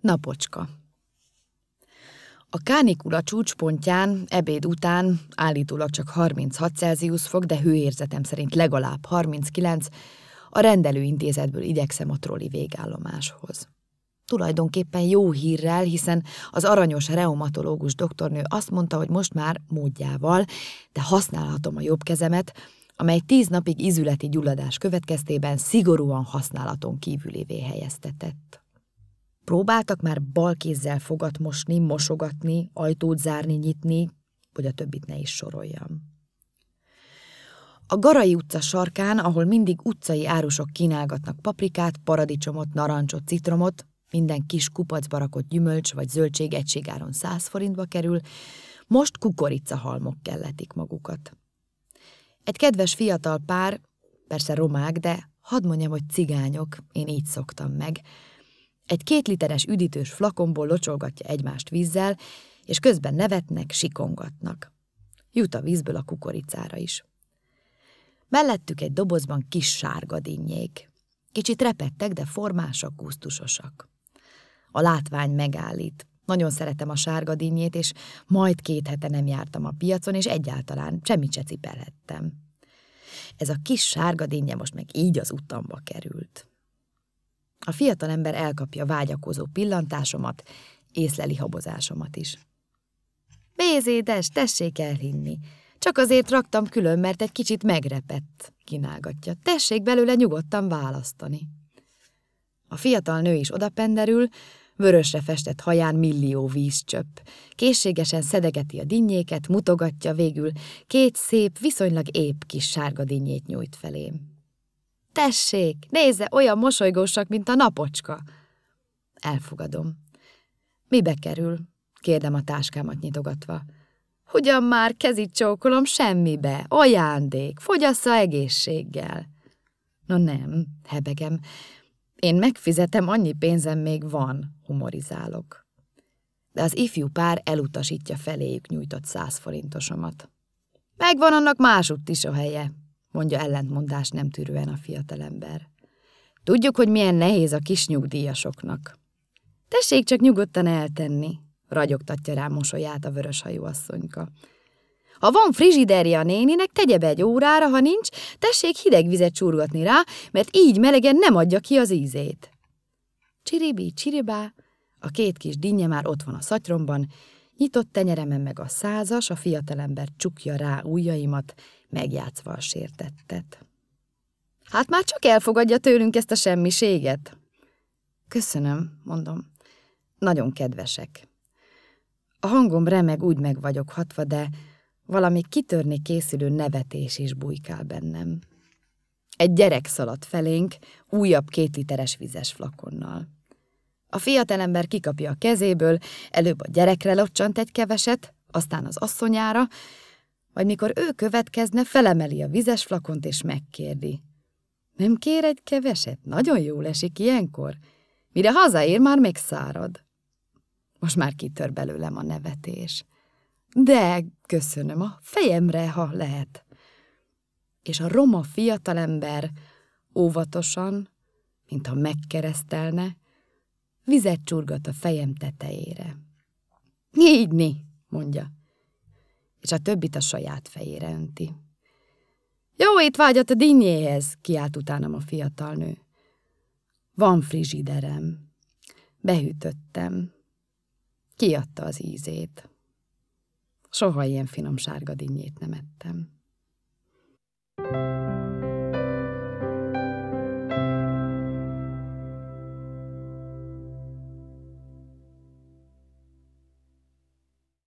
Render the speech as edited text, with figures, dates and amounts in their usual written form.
Napocska. A kánikula csúcspontján, ebéd után, állítólag csak 36 Celsius fok, de hőérzetem szerint legalább 39, a rendelőintézetből igyekszem a troli végállomáshoz. Tulajdonképpen jó hírrel, hiszen az aranyos reumatológus doktornő azt mondta, hogy most már módjával, de használhatom a jobb kezemet, amely 10 napig ízületi gyulladás következtében szigorúan használaton kívülévé helyeztetett. Próbáltak már bal kézzel fogat mosni, mosogatni, ajtót zárni, nyitni, hogy a többit ne is soroljam. A Garai utca sarkán, ahol mindig utcai árusok kínálgatnak paprikát, paradicsomot, narancsot, citromot, minden kis kupacba rakott gyümölcs vagy zöldség egységáron 100 forintba kerül, most kukoricahalmok kelletik magukat. Egy kedves fiatal pár, persze romák, de hadd mondjam, hogy cigányok, én így szoktam meg, egy 2 literes üdítős flakonból locsolgatja egymást vízzel, és közben nevetnek, sikongatnak. Jut a vízből a kukoricára is. Mellettük egy dobozban kis sárga dinnyék. Kicsit repedtek, de formásak, gusztusosak. A látvány megállít. Nagyon szeretem a sárga dinnyét, és majd 2 hete nem jártam a piacon, és egyáltalán semmit se cipelhettem. Ez a kis sárga dinnye most meg így az utamba került. A fiatalember elkapja vágyakozó pillantásomat, észleli habozásomat is. Bézédes, tessék elhinni. Csak azért raktam külön, mert egy kicsit megrepett, kínálgatja. Tessék belőle nyugodtan választani. A fiatal nő is odapenderül, vörösre festett haján millió vízcsöpp. Készségesen szedegeti a dinnyéket, mutogatja, végül 2 szép, viszonylag épp kis sárga dinnyét nyújt felém. Tessék, nézze, olyan mosolygósak, mint a napocska. Elfogadom. Mibe kerül? Kérdem a táskámat nyitogatva. Ugyan már, kezit csókolom, semmibe, ajándék, fogyassza egészséggel. No nem, hebegem. Én megfizetem, annyi pénzem még van, humorizálok. De az ifjú pár elutasítja feléjük nyújtott 100 forintosomat. Megvan annak másutt is a helye, mondja ellentmondás nem tűrően a fiatalember. Tudjuk, hogy milyen nehéz a kis nyugdíjasoknak. Tessék csak nyugodtan eltenni, ragyogtatja rá mosolyát a vöröshajú asszonyka. Ha van frizsiderje a néninek, tegye be egy órára, ha nincs, tessék hideg vizet csurgatni rá, mert így melegen nem adja ki az ízét. Csiribi, csiribá, a 2 kis dinnye már ott van a szatyromban, nyitott tenyeremen meg a 100-as, a fiatalember csukja rá ujjaimat, megjátszva a sértettet. Hát már csak elfogadja tőlünk ezt a semmiséget. Köszönöm, mondom. Nagyon kedvesek. A hangom remeg, úgy meg vagyok hatva, de valami kitörni készülő nevetés is bujkál bennem. Egy gyerek szaladt felénk, újabb 2 literes vizes flakonnal. A fiatalember kikapja a kezéből, előbb a gyerekre locsant egy keveset, aztán az asszonyára, majd mikor ő következne, felemeli a vizes flakont és megkérdi. Nem kér egy keveset? Nagyon jól esik ilyenkor. Mire hazaér, már megszárad. Most már kitör belőlem a nevetés. De köszönöm, a fejemre, ha lehet. És a roma fiatalember óvatosan, mintha megkeresztelne, vizet csurgat a fejem tetejére. Nyígyni, mondja, és a többit a saját fejére önti. Jó étvágyat a dinnyéhez, kiált utánam a fiatal nő. Van frizsiderem. Behűtöttem. Kiadta az ízét. Soha ilyen finom sárga dinnyét nem ettem.